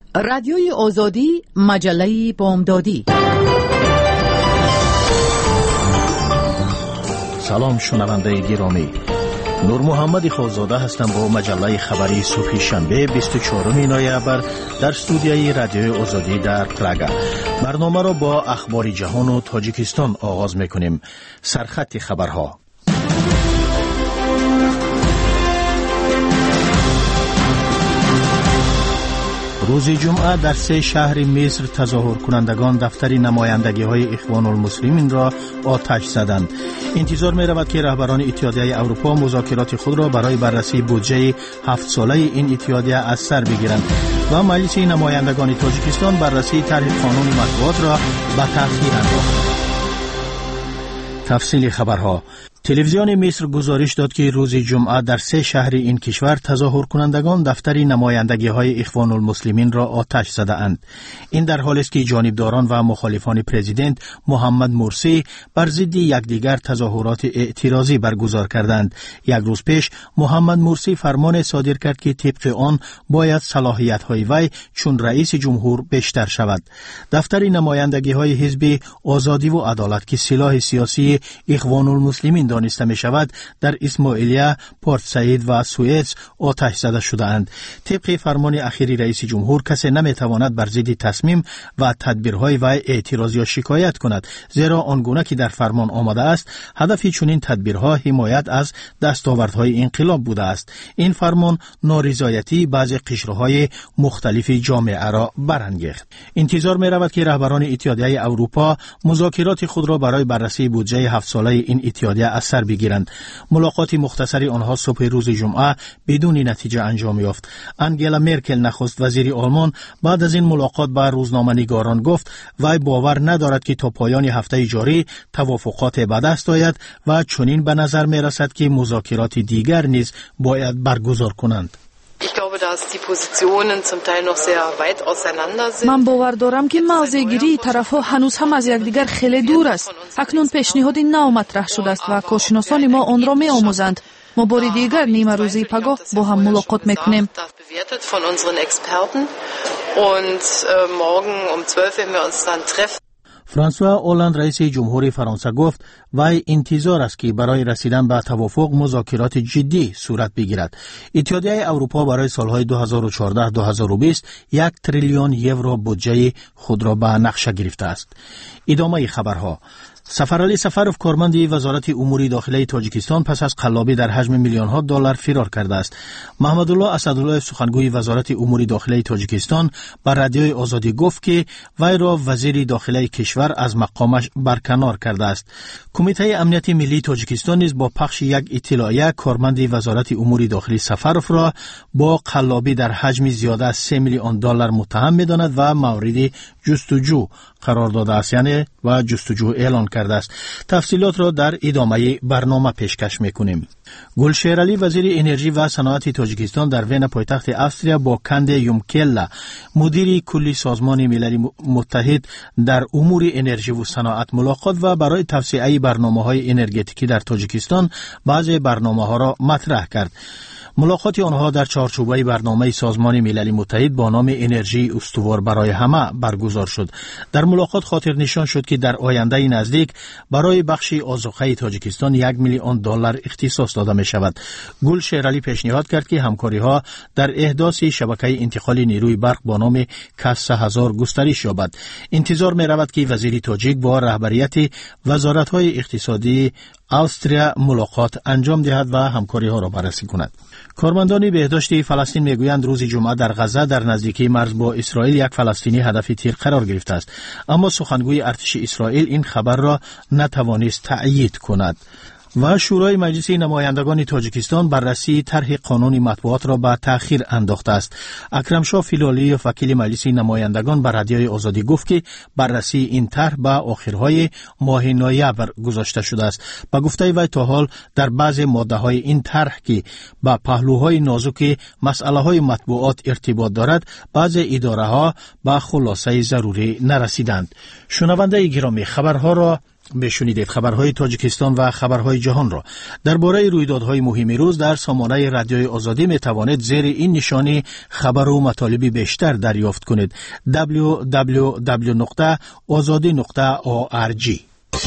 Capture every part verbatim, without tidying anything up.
رادیوی آزادی، مجله بامدادی. سلام شنونده گرامی، نور محمد خوزاده هستم با مجله خبری صبح شنبه بیست و چهارم نوامبر در استودیوی رادیوی آزادی در پراگا. برنامه را با اخبار جهان و تاجیکستان آغاز میکنیم. سرخط خبرها. روز جمعه در سه شهر مصر تظاهر کنندگان دفتر نمایندگی های اخوان المسلمین را آتش زدند. انتظار می رود که رهبران اتحادیه اروپا مذاکرات خود را برای بررسی بودجه هفت ساله این اتحادیه از سر بگیرند و مجلس نمایندگان تاجیکستان بررسی طرح قانون مطبوعات را به تأخیر انداخت. تفصیل خبرها. تلویزیون مصر گزارش داد که روز جمعه در سه شهر این کشور تظاهر کنندگان دفتر نمایندگی های اخوان المسلمین را آتش زده اند. این در حالی است که جانبداران و مخالفان پرزیدنت محمد مرسی بر ضد یکدیگر تظاهرات اعتراضی برگزار کردند. یک روز پیش محمد مرسی فرمان صادر کرد که طبق آن باید صلاحیت های وی چون رئیس جمهور بیشتر شود. دفتر نمایندگی های حزب آزادی و عدالت که سلاح سیاسی اخوان المسلمین دانسته می شود در اسماعیلیه، پورت سعید و سوئیس آتش زده شده اند. طبق فرمان اخیری رئیس جمهور کسی نمی تواند بر ضد تصمیم و تدبیرهای وی اعتراض یا شکایت کند، زیرا آنگونه که در فرمان آمده است هدف چنین تدبیرها حمایت از دستاوردهای انقلاب بوده است. این فرمان نارضایتی بعضی قشرهای مختلف جامعه را برانگیخت. انتظار می رود که رهبران اتحادیه اروپا مذاکرات خود را برای بررسی بودجه هفت ساله این اتحادیه از سر بگیرند. ملاقات مختصری آنها صبح روز جمعه بدون نتیجه انجام یافت. انگلا مرکل نخست وزیر آلمان بعد از این ملاقات به روزنامه‌نگاران گفت وی باور ندارد که تا پایان هفته جاری توافقات به دست آید و چنین به نظر می رسد که مذاکرات دیگر نیز باید برگزار کنند. من باور دارم که موضع‌گیری طرف‌ها هنوز هم از یکدیگر خیلی دور است. اکنون پیشنهادی نو مطرح شده است و کارشناسان ما آن را می‌آموزند. ما بار دیگر نیمه روزی پگاه با هم ملاقات می‌کنیم. فرانسوا اولاند رئیس جمهوری فرانسه گفت وی انتظار است که برای رسیدن به توافق مذاکرات جدی صورت بگیرد. اتحادیه اروپا برای سالهای دو هزار و چهارده تا دو هزار و بیست یک تریلیون یورو بودجه خود را به نقشه گرفته است. ادامه خبرها. سفرعلی سفروف کارمند وزارت امور داخلی تاجیکستان پس از قلابی در حجم میلیون ها دلار فرار کرده است. محمد الله اسدالله سخنگوی وزارت امور داخلی تاجیکستان بر رادیوی آزادی گفت که وی را وزیر داخلی کشور از مقامش برکنار کرده است. کمیته امنیت ملی تاجیکستان نیز با پخش یک اطلاعیه کارمند وزارت امور داخلی سفروف را با قلابی در حجم زیاده از سه میلیون دلار متهم می‌داند و مورد جستجو قرار داده است، یعنی و جستجو اعلان کرده است. تفصیلات را در ادامه برنامه پیشکش میکنیم. گلشیر علی وزیر انرژی و صنعت تاجیکستان در وین پایتخت استریا با کند یومکلا مدیر کلی سازمان ملل متحد در امور انرژی و صنعت ملاقات و برای توسعه برنامه‌های انرژتیکی در تاجیکستان بعضی برنامه‌ها را مطرح کرد. ملاقات آنها در چارچوبه برنامه سازمان ملل متحد با نام انرژی استوار برای همه برگزار شد. در ملاقات خاطر نشان شد که در آینده نزدیک برای بخش آذوقه تاجیکستان یک میلیون دلار اختصاص داده می شود. گل شیرالی پیشنهاد کرد که همکاری ها در احداث شبکه انتقال نیروی برق با نام کس سه هزار گسترش یابد. انتظار می رود که وزیر تاجیک با رهبریت وزارت های اقتصادی استریا ملاقات انجام دهد و همکاری ها را بررسی کند. کارمندان بهداشت فلسطین میگویند روز جمعه در غزه در نزدیکی مرز با اسرائیل یک فلسطینی هدف تیر قرار گرفته است، اما سخنگوی ارتش اسرائیل این خبر را نتوانست تأیید کند. و شورای مجلس نمایندگان تاجیکستان بررسی طرح قانون مطبوعات را به تأخیر انداخته است. اکرم شاه فیلالی وکیل مجلس نمایندگان بر رادیوی آزادی گفت که بررسی این طرح به آخرهای ماه نوامبر گذاشته شده است. با گفته وی تا حال در بعض ماده‌های این طرح که با پهلوهای نازک مسئله‌های مطبوعات ارتباط دارد، بعضی اداره‌ها به خلاصه ضروری نرسیدند. شنونده گرامی، خبرها را بشنیدید خبرهای تاجیکستان و خبرهای جهان را. درباره رویدادهای مهم روز در سامانه رادیوی آزادی می توانید زیر این نشانی خبر و مطالب بیشتر دریافت کنید. دبلیو دبلیو دبلیو نقطه آزادی نقطه او آر جی.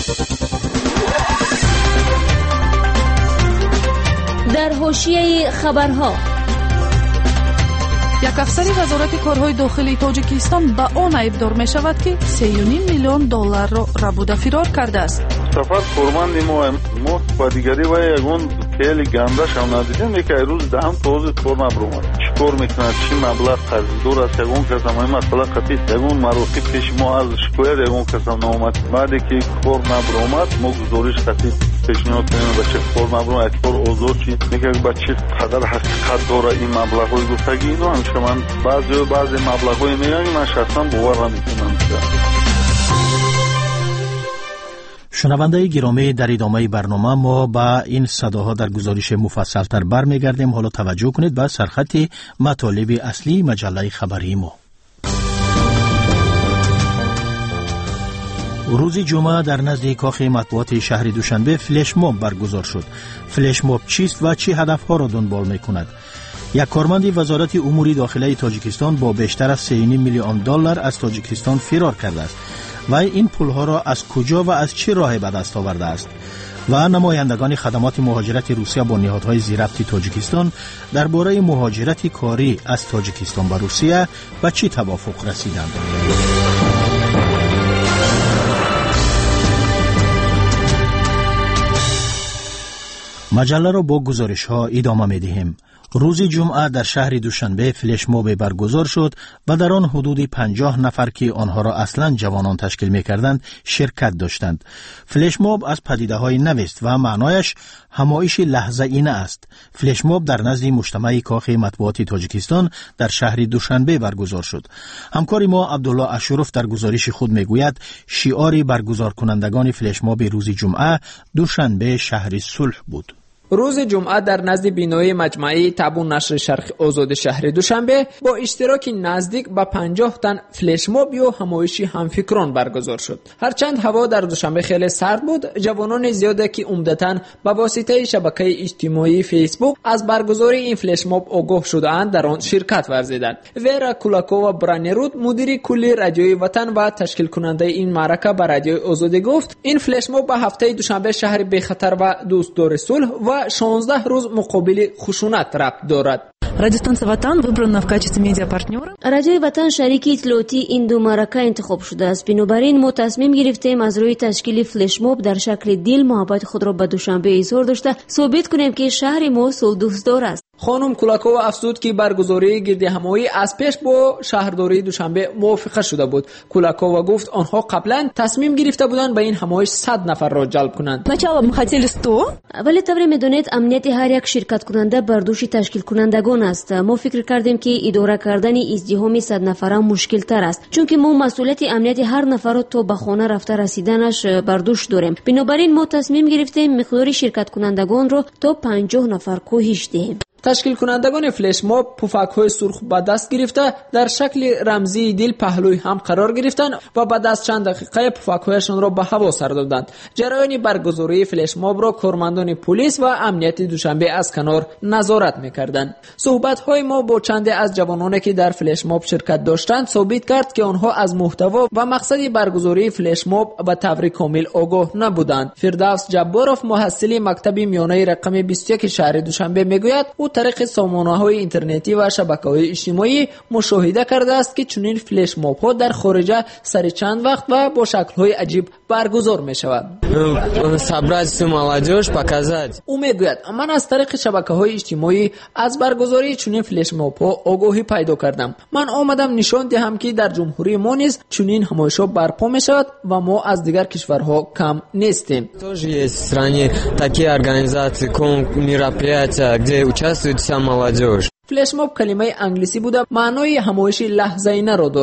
در حاشیه خبرها، یک افسر وزارت کارهای داخلی تاجیکستان به آن ایبدار می شود که سه و نیم میلیون دلار را ربوده فرار کرده است. سفر کورمند ما ما با دیگری و یگون خیلی گنده شم ندیدیم که روز دهم توضیح کار نبرومد. چیکار میکند؟ چی مبلغ قرضدار است؟ یگون کسم این مسئله قطعی یگون مراقب پیش ما از شکایت یگون کسم نامد. بعدی که کار نبرومد ما گزارش قطعی پیشنهاد کنیم به چه کار نبرومد، کار اوضاع چی میگه به چه قدر حقیقت داره این مبلغ‌های گفتگی اینو همیشه من بعضی بعضی مبلغ‌های میگن من شخصا باور نمیکنم. شنونده گرامی، در ادامه برنامه ما با این صداها در گزارش مفصل تر برمیگردیم. حالا توجه کنید به سرخط مطالب اصلی مجله خبری ما. روز جمعه در نزد کاخ مطبوعات شهر دوشنبه فلش موب برگزار شد. فلش موب چیست و چه هدفها را دنبال می‌کند؟ یک کارمند وزارت امور داخلی تاجیکستان با بیشتر از سه و نیم میلیون دلار از تاجیکستان فرار کرده است و این پولها را از کجا و از چه راه به دست آورده است؟ و نمایندگان خدمات مهاجرت روسیه با نهادهای زیربط تاجیکستان درباره مهاجرت کاری از تاجیکستان به روسیه به چه توافق رسیدند؟ مجله را با گزارش ها ادامه می دهیم. روز جمعه در شهر دوشنبه فلش موب برگزار شد و در آن حدود پنجاه نفر که آنها را اصلا جوانان تشکیل می کردند شرکت داشتند. فلش موب از پدیده های نوست و معنایش همایش لحظه اینه است. فلش موب در نزد مجتمع کاخ مطبوعات تاجیکستان در شهر دوشنبه برگزار شد. همکار ما عبدالله اشرف در گزارش خود می گوید شعار برگزار کنندگان فلش موب روز جمعه دوشنبه شهر صلح بود. روز جمعه در نزد بینایی مجمعی تابون نشر شرق آزاد شهر دوشنبه با اشتراک نزدیک به پنجاه تن فلش موب یا همایشی همفکران برگزار شد. هرچند هوا در دوشنبه خیلی سرد بود، جوانان زیاده که عمدتاً با واسطه شبکه اجتماعی فیسبوک از برگزاری این فلش موب آگاه شده‌اند در آن شرکت ورزیدند. ویرا کولاکووا برانرود مدیر کلی رادیوی وطن و تشکیل کننده این معرکه به رادیوی آزادی گفت این فلش موب به هفته دوشنبه شهر بی خطر و دوستدار صلح و شانزده روز مقابل خشونت ربط دارد. Радиостанция «Ватан» выбрана в качестве медиапартнера. رادیوی وطن شریک اطلاعاتی این دو معرکه انتخاب شده است. بنابراین ما تصمیم گرفتیم از روی تشکیل فلش موب در شکل دل محبت خود را به دوشنبه اظهار داشته ثابت کنیم که شهر ما صلح دوستدار است. خانم کولاکووا افزود که برگزاری گرد همایی از پیش با شهرداری دوشنبه موافقه شده بود. کولاکووا گفت آنها قبلا تصمیم گرفته بودند به این همایش صد نفر را جلب کنند. Сначала мы хотели сто. ولی طبری میدونید امنیت هر یک شرکت کننده بر دوش تشکیل کنندگان است. ما فکر کردیم که اداره کردن ازدحام صد نفره مشکل تر است، چون که ما مسئولیت امنیت هر نفر را تا به خانه رفته رسیدنش بر دوش داریم. بنابراین ما تصمیم گرفتیم مقدار شرکت کنندگان را تا پنجاه نفر کاهش دهیم. تشکیل کنندگان فلش موب پفک‌های سرخ به دست گرفته در شکل رمزی دل پهلوی هم قرار گرفتند و بعد از چند دقیقه پفک‌هایشان را به هوا سر دادند. جریان برگزاری فلش موب را کارمندان پلیس و امنیت دوشنبه از کنار نظارت می‌کردند. صحبت‌های ما با چند از جوانانی که در فلش موب شرکت داشتند ثابت کرد که آنها از محتوا و مقصد برگزاری فلش موب به طور کامل آگاه نبودند. فردوس جباروف محصل مکتب میانه رقم بیست و یک شهر دوشنبه میگوید او طریق سامانه‌های اینترنتی و شبکه‌های اجتماعی مشاهده کرده است که چنین فلش موب‌ها در خارج سر چند وقت و با شکل‌های عجیب برگزار می‌شود. собрать молодежь показать. او میگوید من از طریق شبکه‌های اجتماعی از برگزاری چنین فلش موب‌ها آگاهی پیدا کردم. من آمدم نشان دهم که در جمهوری ما نیز چنین همایش‌ها برپا می‌شود و ما از دیگر کشورها کم نیستیم. тоже есть в стране такие организации, мероприятия, где участвует вся молодежь. فلش موب کلمه انگلیسی بوده معنای همایش لحظه‌ای را دارد.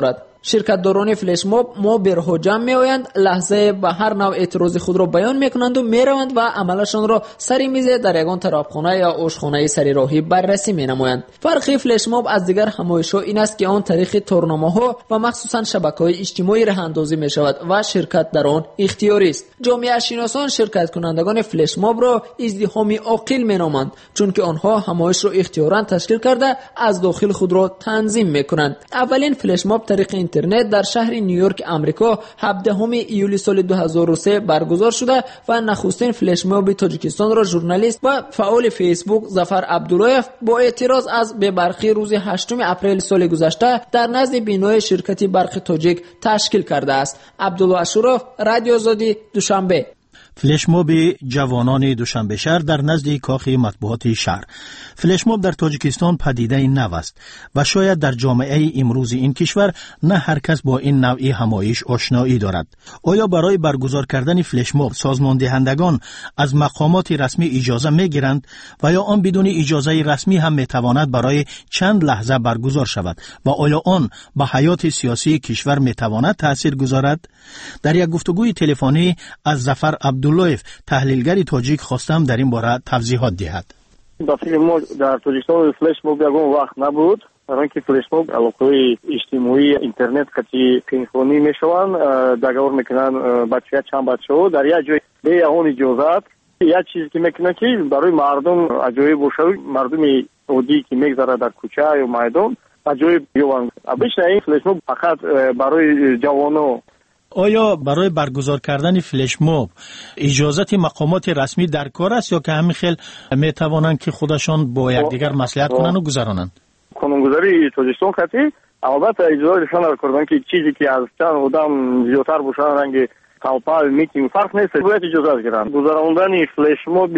شرکت‌داران فلش ماب مابرها جمع می‌آیند، لحظه به هر نوع اعتراض خود را بیان می‌کنند و می‌روند و عملشان را سری میز در یگان طرابخانه یا آشخانه سری راهی بررسی می‌نمایند. فرق فلش ماب از دیگر همایش‌ها این است که آن طریق تورنامه‌ها و مخصوصاً شبکه‌های اجتماعی راه اندازی می‌شود و شرکت در آن اختیاری است. جامعه شناسان شرکت کنندگان فلش ماب را ازدحامی عاقل می‌نامند، چون که آنها همایش را اختیاراً تشکیل کرده از داخل خود را تنظیم می‌کنند. اولین فلش ماب طریق اینترنت در شهر نیویورک آمریکا هفدهم ایول سال دو هزار و سه برگزار شده و نخستین فلش ماب تاجیکستان را ژورنالیست و فعال فیسبوک ظفر عبداللهیف با اعتراض از به برقی روز هشتم اپریل سال گذشته در نزد بینای شرکت برق تاجیک تشکیل کرده است. عبدالله اشرف، رادیو آزادی، دوشنبه. فلش ماب جوانان دوشنبه شهر در نزد کاخ مطبوعات شهر. فلش ماب در تاجیکستان پدیده نو است و شاید در جامعه امروز این کشور نه هر کس با این نوعی همایش آشنایی دارد. آیا برای برگزار کردن فلش ماب سازمان دهندگان از مقامات رسمی اجازه می گیرند و یا آن بدون اجازه رسمی هم می تواند برای چند لحظه برگزار شود و آیا آن به حیات سیاسی کشور می تواند تأثیر گذارد؟ در یک گفتگوی تلفنی از ظفر عبداللهیف تحلیلگر تاجیک خواستم در این باره توضیحات دهد. داخل ما در تاجیکستان فلش ماب یگان وقت نبود، برای اینکه فلش ماب علاقه اجتماعی اینترنت کتی پینخونی میشوند، دگور میکنن بچه چند بچه ها در یک جای به اون اجازت یک چیزی که میکنن که برای مردم عجایب باشه، مردم عادی که میگذره در کوچه یا میدان عجایب بیوند. بیشتر این فلش ماب فقط برای جوانان. آیا برای برگزار کردن فلش ماب اجازت مقامات رسمی در کار است یا که همین خیل می توانند که خودشان با یکدیگر مصلحت کنند و گذرانند؟ قانونگذاری تاجیکستان خطی البته اجازه نشان در کردن که چیزی که از چند آدم زیادتر باشه رنگ طلبه میتینگ فرق نیست، باید اجازه گیرند. گذراندن فلش ماب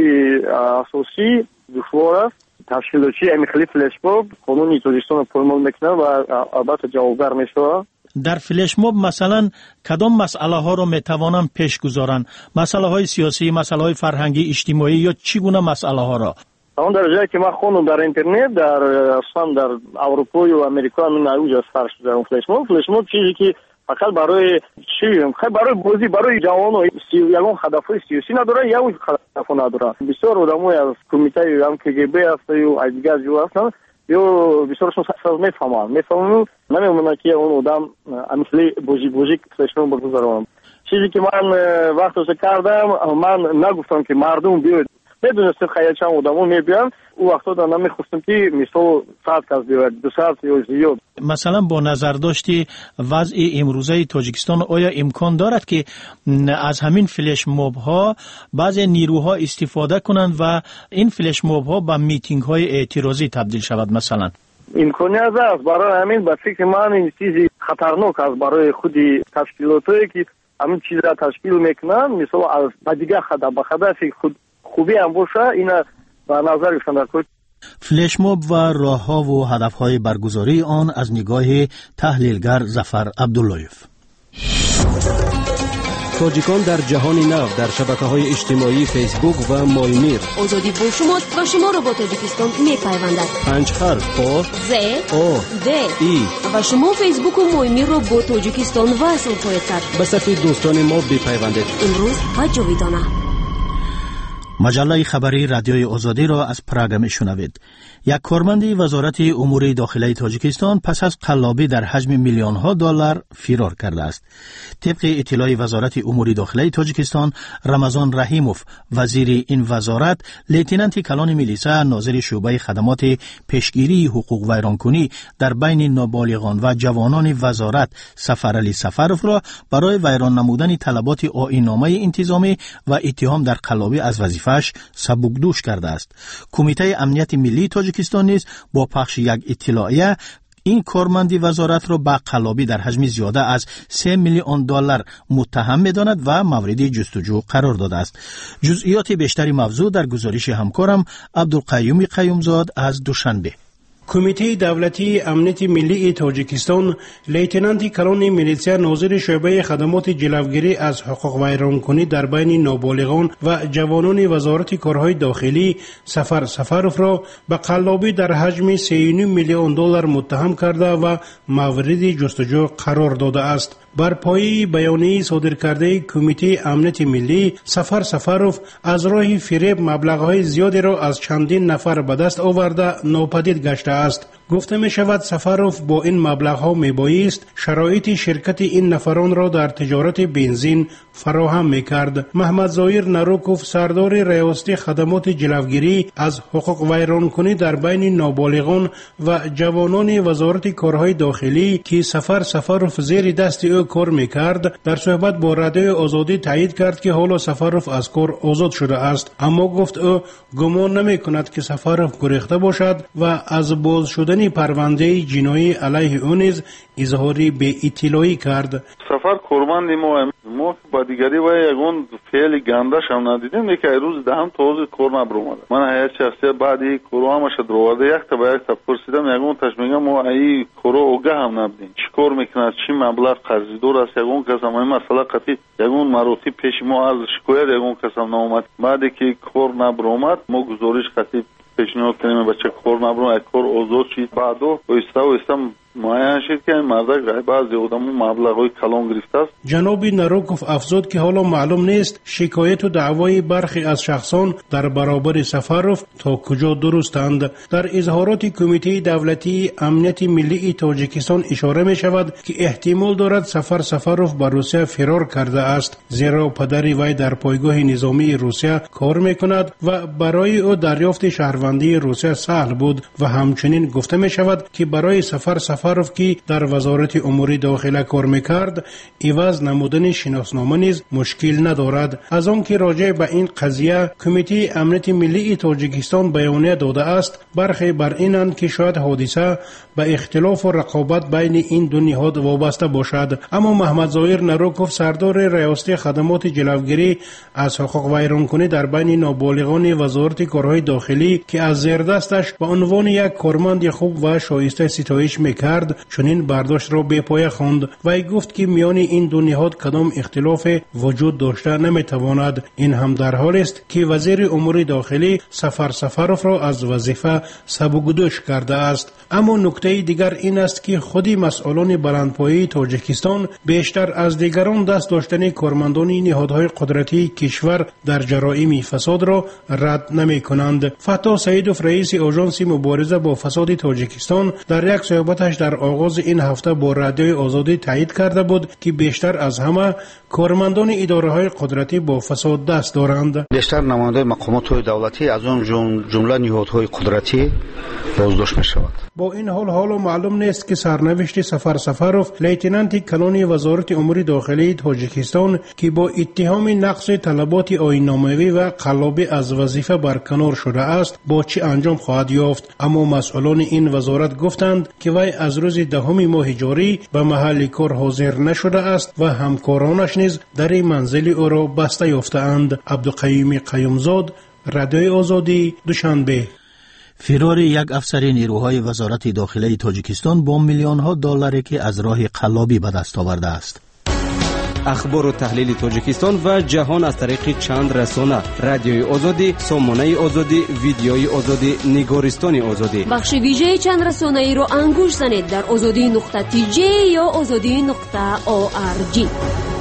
اساسی دشوار است. تشکیلاتچی همین خیلی فلش ماب قانون تاجیکستان پایمال میکنه و البته جوابدار میشه. در فلش ماب مثلا کدام مسئله ها رو می توانند پیش گذارند؟ مسئله های سیاسی، مسئله های فرهنگی، اجتماعی یا چگونه مسئله ها را؟ اون در جایی که من خوندم در اینترنت در اصلا در اروپا و امریکا من اوج از فرش در فلش ماب. فلش ماب چیزی که فقط برای چی میگم خیلی برای بازی برای جوانان یگان هدفهای سیاسی نداره یا اون هدف نداره. بسیار آدمای از کمیته هم که گی بی است یا از دیگر جو هستن یا بسیارشون ساز میفهمن میفهمن نمیمونه که اون آدم امثلی بوجی بوجی فلش ماب برگزارم. چیزی که من وقتش کردم من نگفتم که مردم بیاید، میدونستم خیلی چند آدمو میبیان او وقتا در نمیخواستم که مثال ساعت کس بیاید دو ساعت یا زیاد. مثلا با نظر داشتی وضع امروزه تاجیکستان آیا امکان دارد که از همین فلش ماب ها بعضی نیروها استفاده کنند و این فلش ماب ها به میتینگ های اعتراضی تبدیل شود؟ مثلا امکانیت است. برای همین به فکر من این چیزی خطرناک است برای خود تشکیلاتی که همین چیز را تشکیل میکنن، مثلا از دیگه خدا به خدا خود خوبی هم باشه اینا به نظرشان در کنید. فلش ماب و راه ها و هدف های برگزاری آن از نگاه تحلیلگر ظفر عبداللهیف. تاجیکان در جهان نو در شبکه‌های اجتماعی فیسبوک و مایمیر. آزادی با شما و شما را با تاجیکستان می‌پیوندد. پنج حرف آ ز او د ای و شما فیسبوک و مایمیر را با تاجیکستان وصل خواهید کرد. به صفحه دوستان ما بپیوندید. امروز و جاویدانه. مجله خبری رادیوی آزادی را از پراگ میشنوید. یک کارمند وزارت امور داخلی تاجیکستان پس از قلابی در حجم میلیون ها دلار فرار کرده است. طبق اطلاع وزارت امور داخلی تاجیکستان، رمضان رحیموف وزیر این وزارت، لیتنانت کلان میلیسا ناظر شعبه خدمات پیشگیری حقوق ویرانکنی در بین نابالغان و جوانان وزارت سفرعلی سفروف را برای ویران نمودن طلبات آیین‌نامه انتظامی و اتهام در قلابی از وظیفه‌اش سبکدوش کرده است. کمیته امنیت ملی تاجیکستان نیز با پخش یک اطلاعیه این کارمندی وزارت را به قلابی در حجم زیاده از سه میلیون دلار متهم می‌داند و مورد جستجو قرار داده است. جزئیات بیشتری موضوع در گزارش همکارم عبدالقیوم قیومزاد از دوشنبه. کمیته دولتی امنیت ملی تاجیکستان لیتنانت کلان میلیسیا ناظر شعبه خدمات جلوگیری از حقوق ویرانکنی در بین نابالغان و جوانان وزارت کارهای داخلی سفر سفروف را به قلابی در حجم سه و نیم میلیون دلار متهم کرده و مورد جستجو قرار داده است. بر پایه بیانیه صادر کرده کمیته امنیت ملی، سفر سفروف از راه فریب مبلغ‌های زیادی را از چندین نفر به دست آورده ناپدید گشته است. گفته می شود سفروف با این مبلغ‌ها می بایست شرایط شرکت این نفران را در تجارت بنزین فراهم می کرد. محمد ظاهر نروکوف سردار ریاستی خدمات جلوگیری از حقوق ویرانکنی در بین نابالغان و جوانان وزارت کارهای داخلی که سفر سفروف زیر دست او کار می کرد در صحبت با رادیو آزادی تایید کرد که حالا سفروف از کار آزاد شده است، اما گفت او گمان نمی کند که سفروف گریخته باشد و از باز شدن پرونده جنایی علیه او نیز اظهاری به اطلاعی کرد. سفر کورماندی ما ما با دیگری و یگون فعل گنده شم ندیدیم که روز دهم توضیح کور نبرومد. من هیچ شخصی بعدی کورو همش دروازه یک تا به یک تا پرسیدم یگون تاش میگم ما ای کورو اوگه هم نبدیم چیکار میکنه چی مبلغ قرضی دور است یگون کسم این مسئله قطعی یگون مروتی پیش ما از شکایت یگون کسم نامد بعدی که کور نبرومد ما گزارش قطعی پیشنهاد کنیم بچه کور نبروم یک کور اوزور چی بعدو ایستا و ایستم معین شد که این مردک رای بعضی آدم مبلغ کلان گرفته است. جناب نروکوف افزود که حالا معلوم نیست شکایت و دعوای برخی از شخصان در برابر سفروف تا کجا درستند. در اظهارات کمیته دولتی امنیت ملی تاجیکستان اشاره می شود که احتمال دارد سفر سفروف به روسیه فرار کرده است، زیرا پدر وی در پایگاه نظامی روسیه کار می کند و برای او دریافت شهروندی روسیه سهل بود و همچنین گفته می شود که برای سفر سفر سفروف که در وزارت امور داخله کار میکرد عوض نمودن شناسنامه نیز مشکل ندارد. از آن که راجع به این قضیه کمیته امنیت ملی تاجیکستان بیانیه داده است، برخی بر اینند که شاید حادثه به اختلاف و رقابت بین این دو نهاد وابسته باشد، اما محمد ظاهر نروکوف سردار ریاستی خدمات جلوگیری از حقوق ویرانکنی در بین نابالغان وزارت کارهای داخلی که از زیر دستش به عنوان یک کارمند خوب و شایسته ستایش میکرد چون این برداشت را به پای خواند و ای گفت که میان این دو نهاد کدام اختلاف وجود داشته نمیتواند. این هم در حال است که وزیر امور داخلی سفر سفروف را از وظیفه سبکدوش کرده است. اما نکته دیگر این است که خودی مسئولان بلندپایه تاجیکستان بیشتر از دیگران دست داشتن کارمندان نهادهای قدرتی کشور در جرایم فساد را رد نمی کنند. فتح سعیدوف رئیس آژانس مبارزه با فساد تاجیکستان در یک صحبتش در آغاز این هفته با رادیو آزادی تایید کرده بود که بیشتر از همه کارمندان اداره‌های قدرتی با فساد دست دارند. بیشتر نماینده مقامات دولتی از اون جمله نهادهای قدرتی بازداشت می‌شود. با این حال حالا معلوم نیست که سرنوشت سفر سفروف لیتنانت کلان وزارت امور داخلی تاجیکستان که با اتهام نقض طلبات آیین‌ناموی و قلابی از وظیفه برکنار شده است با چه انجام خواهد یافت. اما مسئولان این وزارت گفتند که وی از روز دهم ماه جاری به محل کار حاضر نشده است و همکارانش نیز در منزل او را بسته یافته‌اند. عبدالقیوم قیومزاد، رادیو آزادی، دوشنبه. فرار یک افسر نیروهای وزارت داخلی تاجیکستان با میلیون ها دلاری که از راه قلابی به دست آورده است. اخبار و تحلیل تاجیکستان و جهان از طریق چند رسانه: رادیوی آزادی، سامانه آزادی، ویدیوی آزادی، نگارستان آزادی. بخش ویژه چند رسانه ای رو انگوش زنید در آزادی نقطه تی جی یا آزادی نقطه او آر جی.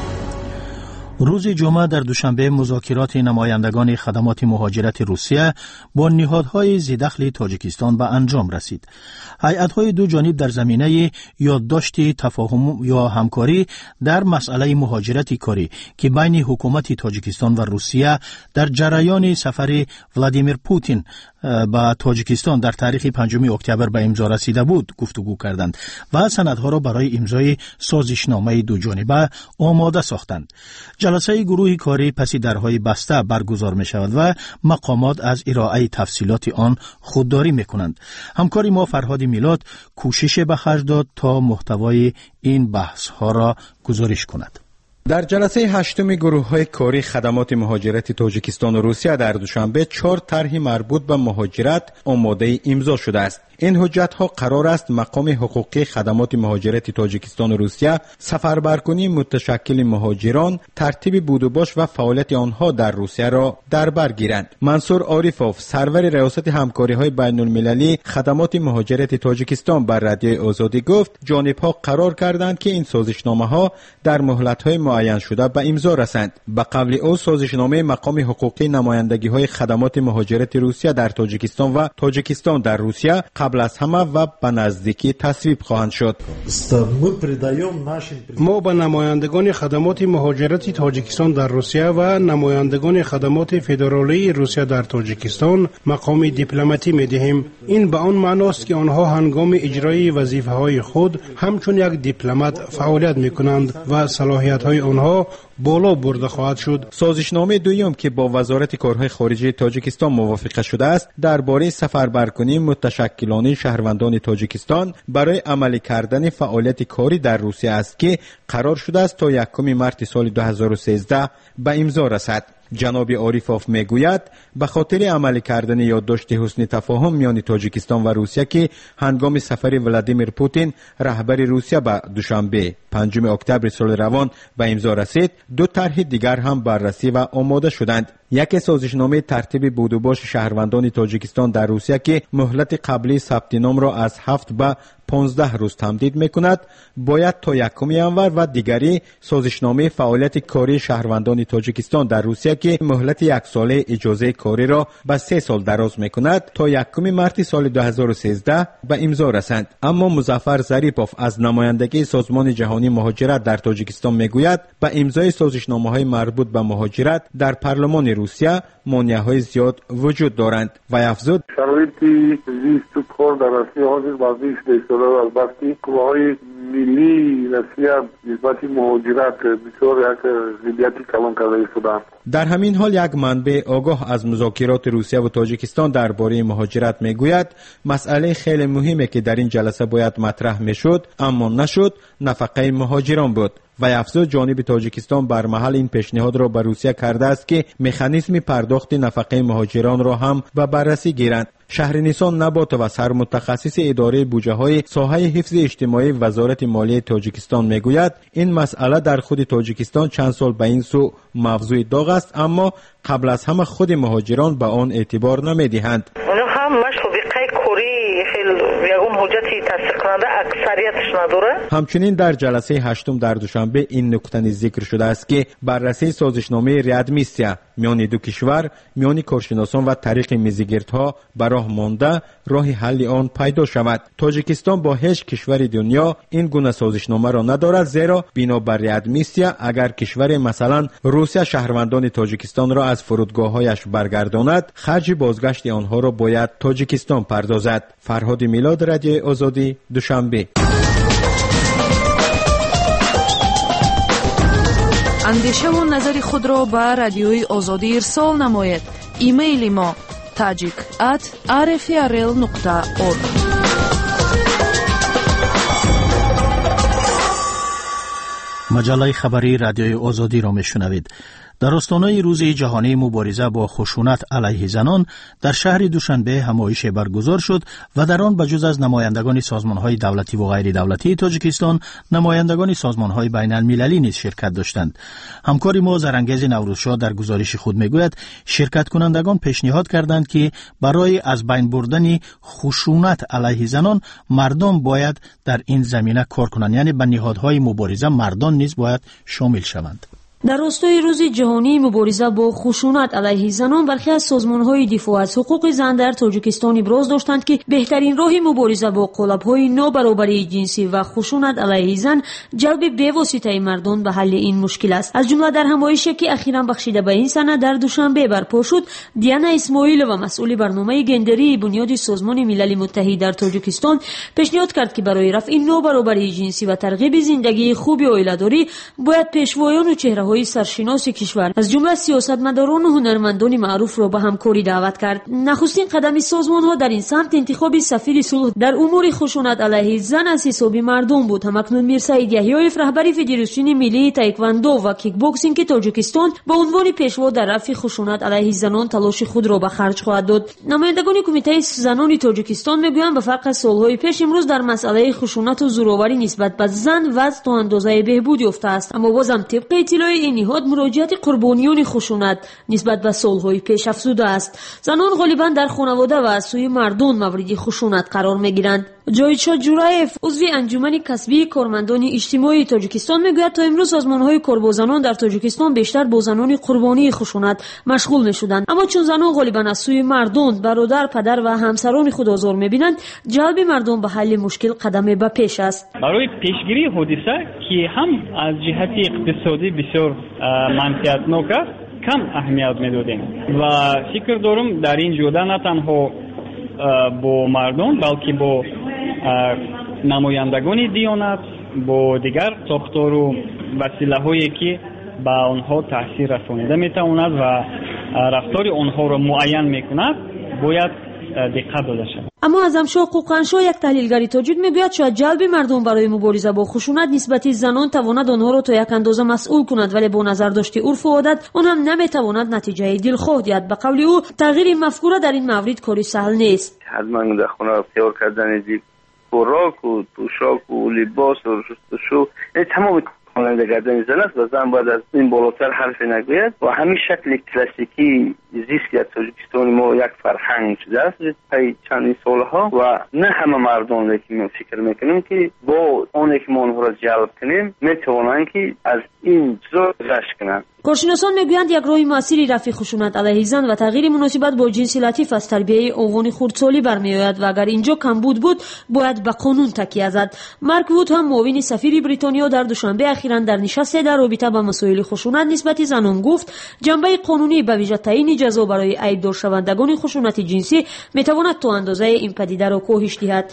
روز جمعه در دوشنبه مذاکرات نمایندگان خدمات مهاجرت روسیه با نهادهای ذی‌دخل تاجیکستان به انجام رسید. هیئت‌های دو جانب در زمینه یادداشت تفاهم یا همکاری در مسئله مهاجرت کاری که بین حکومت تاجیکستان و روسیه در جریان سفر ولادیمیر پوتین به تاجیکستان در تاریخ پنجم اکتبر به امضا رسیده بود گفتگو کردند و سندها را برای امضای سازشنامه دو جانبه آماده ساختند. جلسه گروه کاری پس درهای بسته برگزار می شود و مقامات از ارائه تفصیلات آن خودداری می کنند. همکاری ما فرهاد میلاد کوشش به خرج داد تا محتوای این بحث ها را گزارش کند. در جلسه هشتم گروه‌های کاری خدمات مهاجرت تاجیکستان و روسیه در دوشنبه چهار طرح مربوط به مهاجرت آماده امضا شده است. این حجت‌ها قرار است مقام حقوقی خدمات مهاجرت تاجیکستان و روسیه، سفربرکنی متشکل مهاجران، ترتیب بود و باش و فعالیت آنها در روسیه را در بر گیرند. منصور عارفوف، سرور ریاست همکاری‌های بین‌المللی خدمات مهاجرت تاجیکستان بر رادیوی آزادی گفت جانب‌ها قرار کردند که این سازشنامه‌ها در مهلت‌های معین شده به امضا رسند. به قول او سازشنامه مقام حقوقی نمایندگی‌های خدمات مهاجرت روسیه در تاجیکستان و تاجیکستان در روسیه قبل از همه و به نزدیکی تصویب خواهند شد. ما به نمایندگان خدمات مهاجرت تاجیکستان در روسیه و نمایندگان خدمات فدرالی روسیه در تاجیکستان مقام دیپلماتی می‌دهیم. این به آن معناست که آنها هنگام اجرای وظیفه‌های خود همچون یک دیپلمات فعالیت می‌کنند و صلاحیت‌های آنها بالا برده خواهد شد. سازشنامه دویم که با وزارت کارهای خارجه تاجیکستان موافقه شده است درباره سفربرکنی متشکلانه شهروندان تاجیکستان برای عملی کردن فعالیت کاری در روسیه است که قرار شده است تا یکم مارس سال دو هزار و سیزده به امضا رسد. جناب عارفوف میگوید به خاطر عملی کردن یادداشت حسن تفاهم میان تاجیکستان و روسیه که هنگام سفر ولادیمیر پوتین رهبر روسیه به دوشنبه پنجم اکتبر سال روان به امضا رسید، دو طرح دیگر هم بررسی و آماده شدند. یک سازشنامه ترتیب بود و باش شهروندان تاجیکستان در روسیه که مهلت قبلی ثبت نام را از هفت به پانزده روز تمدید میکند باید تا یکم ینور و دیگری سازشنامه فعالیت کاری شهروندان تاجیکستان در روسیه که مهلت یک ساله اجازه کاری را به سه سال دراز میکند تا یکم مارس سال دو هزار و سیزده به امضا رسند. اما مظفر ظریفوف از نمایندگی سازمان جهانی مهاجرت در تاجیکستان میگوید به امضای سازشنامه‌های مربوط به مهاجرت در پارلمان روسیه مانع‌های زیاد وجود دارند و افزود شرایطی زیست و کار در روسیه حاضر بازیش دیشتره و البته قواهای ملی روسیه نسبت مهاجرت بسیار یک ضدیتی کلان کرده شدند. در همین حال یک منبع آگاه از مذاکرات روسیه و تاجیکستان درباره مهاجرت میگوید مسئله خیلی مهمی که در این جلسه باید مطرح میشد اما نشد نفقه مهاجران بود و افزود جانب تاجیکستان بر محل این پیشنهاد را به روسیه کرده است که مکانیزم پرداخت نفقه مهاجران را هم به بررسی گیرند. شهرنیسان نبات و سرمتخصص اداره بودجه های ساحه حفظ اجتماعی وزارت مالیه تاجیکستان میگوید این مسئله در خود تاجیکستان چند سال به این سو موضوع داغ است اما قبل از همه خود مهاجران به آن اعتبار نمیدهند. همچنین در جلسه هشتم در دوشنبه این نکته نیز ذکر شده است که بررسی سازشنامه ریادمیسیا میان دو کشور میان کارشناسان و طریق میزگردها به راه مانده راه حل آن پیدا شود. تاجیکستان با هیچ کشور دنیا این گونه سازشنامه را ندارد زیرا بنابر ریادمیسیا اگر کشور مثلا روسیه شهروندان تاجیکستان را از فرودگاه‌هایش برگرداند خرج بازگشت آنها را باید تاجیکستان پردازد. فرهاد میلاد، رادیو آزادی، دوشنبه. اندیشه و نظر خود را به رادیوی آزادی ارسال نماید. ایمیل ما tajik at r f r l nokta org. مجله خبری رادیوی آزادی را میشنوید. در آستانه روز جهانی مبارزه با خشونت علیه زنان در شهر دوشنبه همایش برگزار شد و در آن بجز از نمایندگان سازمان‌های دولتی و غیر دولتی تاجیکستان نمایندگان سازمان‌های بین‌المللی نیز شرکت داشتند. همکار ما زرانگیز نوروزشاه در گزارش خود میگوید شرکت کنندگان پیشنهاد کردند که برای از بین بردن خشونت علیه زنان مردم باید در این زمینه کار کنند، یعنی به نهادهای مبارزه مردان نیز باید شامل شوند. در راستای روز جهانی مبارزه با خشونت علیه زنان برخی از سازمان‌های دفاع از حقوق زن در تاجیکستان ابراز داشتند که بهترین راه مبارزه با قالب‌های نابرابری جنسی و خشونت علیه زن جلب بواسطه مردان به حل این مشکل است. از جمله در همایشی که اخیراً بخشیده به این سنه در دوشنبه برپا شد، دیانا اسماعیل و مسئول برنامه گندری بنیاد سازمان ملل متحد در تاجیکستان پیشنهاد کرد که برای رفع نابرابری جنسی و ترغیب زندگی خوب عائله‌داری باید پیشوایان و چهره اداره‌های سرشناس کشور از جمله سیاستمداران و هنرمندان معروف را به همکاری دعوت کرد. نخستین قدم سازمان‌ها در این سمت انتخاب سفیر صلح در امور خشونت علیه زن از حساب مردم بود. همکنون میر سعید یحیی‌یف رهبر فدراسیون ملی تایکواندو و کیک بوکسینگ تاجیکستان به عنوان پیشوا در رفع خشونت علیه زنان تلاش خود را به خرج خواهد داد. نمایندگان کمیته زنان تاجیکستان میگویند به فرق از سالهای پیش امروز در مسئله خشونت و زورآوری نسبت به زن وضع تا اندازه بهبود یافته است، اما بازم طبق اطلاع این نهاد مراجعت قربانیان خشونت نسبت به سالهای پیش افزوده است. زنان غالبا در خانواده و از سوی مردان مورد خشونت قرار میگیرند. جایدشاه جورایف عضو انجمن کسبی کارمندان اجتماعی تاجیکستان میگوید تا امروز سازمان‌های کار با زنان در تاجیکستان بیشتر با زنان قربانی خشونت مشغول می‌شدند، اما چون زنان غالبا از سوی مردان، برادر، پدر و همسران خود آزار می‌بینند، جلب مردم به حل مشکل قدم به پیش است. برای پیشگیری حادثه که هم از جهت اقتصادی بسیار منفعتناک است کم اهمیت می‌دادیم و فکر دارم در این جهت نه تنها با مردم بلکه با نمایندگان دیانت با دیگر ساختار و وسیله‌هایی که به آنها تاثیر رسانیده می‌تواند و رفتار آنها را معین می‌کند باید دقت داشته شود. اما اعظمشاه قوقنشاه یک تحلیلگر تاجیک میگوید شاید جلب مردم برای مبارزه با خشونت نسبت زنان تواند آنها را تا یک اندازه مسئول کند، ولی با نظر داشته عرف و عادت آن هم نمیتواند نتیجه دلخواه دهد. به قول او تغییر مفکوره در این مورد کاری سهل نیست. حتما در خانه اختیار کردن خوراک و پوشاک و لباس و شستشو تمام کننده کردن زن است و زن باید از این بالاتر حرفی نگوید و همین شکل کلاسیکی زیست که تاجیکستان ما یک فرهنگ شده است پی چند سالها و نه همه مردم که ما فکر میکنیم که با اون که ما اونها را جلب کنیم میتوانند که از این چیزا رشد کنند. کارشناسان میگویند یک راه موثری رفع خشونت علیه زن و تغییر مناسبت با جنس لطیف از تربیت اوان خردسالی برمیآید و اگر اینجا کمبود بود باید به قانون تکیه زد. مارک وود هم معاون سفیر بریتانیا در دوشنبه اخیراً در نشست در رابطه با مسائل خشونت نسبت زنان گفت جنبه قانونی به ویژه تعیین جزا برای عیبدار شوندگان خشونت جنسی میتواند تا اندازه این پدیده را کاهش دهد.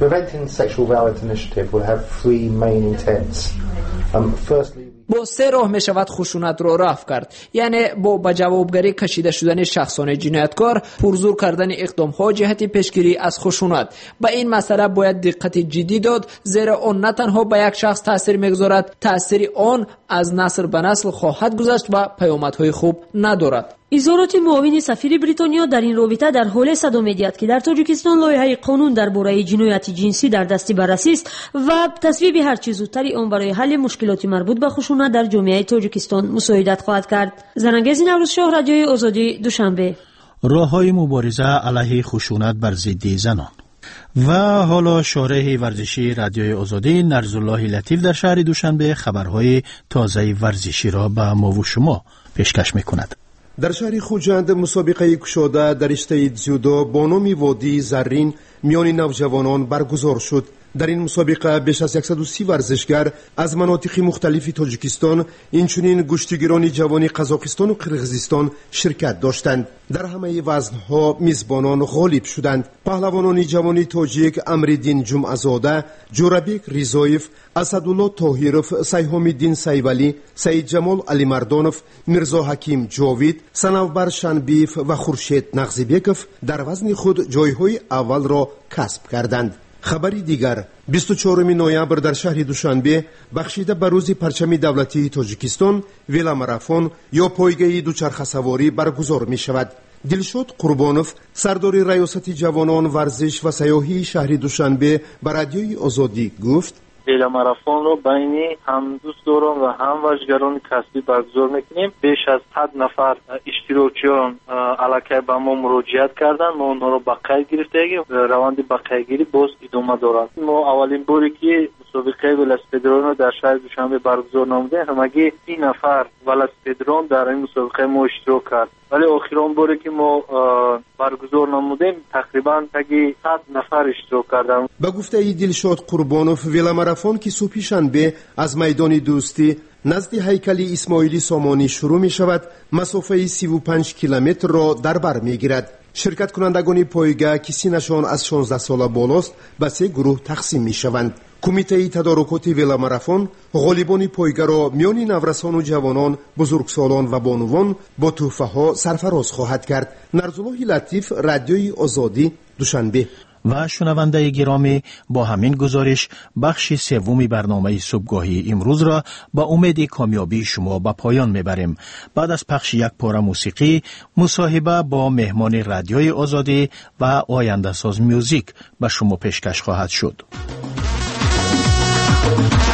با سه راه می شود خشونت را رفع کرد، یعنی با به جوابگری کشیده شدن شخصان جنایتکار، پرزور کردن اقدام ها جهت پیشگیری از خشونت. به این مسئله باید دقت جدی داد، زیرا آن نه تنها به یک شخص تاثیر میگذارد، تاثیر آن از نسل به نسل خواهد گذشت و پیامدهای خوب ندارد. اظهارات معاون سفیر بریتانیا در این رابطه در حال صدا می‌دهد که در تاجیکستان لایحه قانون درباره جنایت جنسی در دست بررسی است و تصویب هر چه زودتر آن برای حل مشکلات مربوط به خشونت در جامعه تاجیکستان مساعدت خواهد کرد. زنانگیز نوروزشاه، رادیوی آزادی، دوشنبه. راه‌های مبارزه علیه خشونت بر ضد زنان. و حالا شارح ورزشی رادیوی آزادی نرزالله لطیف در شهر دوشنبه خبرهای تازه ورزشی را به ما و شما پیشکش می‌کند. در شهر خوجند مسابقه کشاده در رشته جودو با نام وادی زرین میان نوجوانان برگزار شد. در این مسابقه بیش از صد و سی ورزشگر از مناطق مختلف تاجیکستان اینچنین گشتیگیران جوان قزاقستان و قرقیزستان شرکت داشتند. در همه وزنها میزبانان غالب شدند. پهلوانان جوان تاجیک امریدین جمعزاده، جورابیک ریزایف، اسدالله طاهیروف، سیحامیدین سیولی، سید جمال علی مردانوف، میرزا حکیم جاوید، سنوبر شنبیف و خورشید نغزیبیکوف در وزن خود جایهای اول را کسب کردند. خبری دیگر بیست و چهارم نوامبر در شهر دوشنبه بخشیده به روز پرچم دولتی تاجیکستان ویلا ماراتون یا پایگاه دوچرخه سواری برگزار می شود. دلشاد قربانوف سردار ریاست جوانان ورزش و سیاحی شهر دوشنبه به رادیوی آزادی گفت ویلا ماراتون رو بین هم دوستداران و هم ورزشگران کسبی برگزار میکنیم. بیش از صد نفر اشتراکیان علاقه به ما مراجعت کردن، ما اونها رو به قید گرفتیم. روند به قید گیری باز ادامه دارد. ما اولین باری که مسابقه ولسپدران رو در شهر دوشنبه برگزار نمودیم، همگی سی نفر ولسپدران در این مسابقه ما اشتراک کرد، ولی آخرین باری که ما برگزار نمودیم تقریبا تگی صد نفر اشتراک کردن. به گفته دلشاد قربانوف ویلا ماراتون که صبح شنبه از میدان دوستی نزد هیکل اسماعیلی سامانی شروع می شود، مسافه سی و پنج کیلومتر را در بر می گیرد. شرکت کنندگان پایگاه که سنشان از شانزده سال بالاست به سه گروه تقسیم می شوند. کمیته تدارکات ولاماراتون غالبان پایگاه را میان نورسان و جوانان، بزرگسالان و بانوان با تحفه ها سرفراز خواهد کرد. نرزالله لطیف، رادیوی آزادی، دوشنبه. و شنونده گرامی، با همین گزارش بخش سوم برنامه صبحگاهی امروز را با امید کامیابی شما به پایان میبریم. بعد از پخش یک پاره موسیقی، مصاحبه با مهمان رادیوی آزادی و آینده ساز میوزیک به شما پیشکش خواهد شد.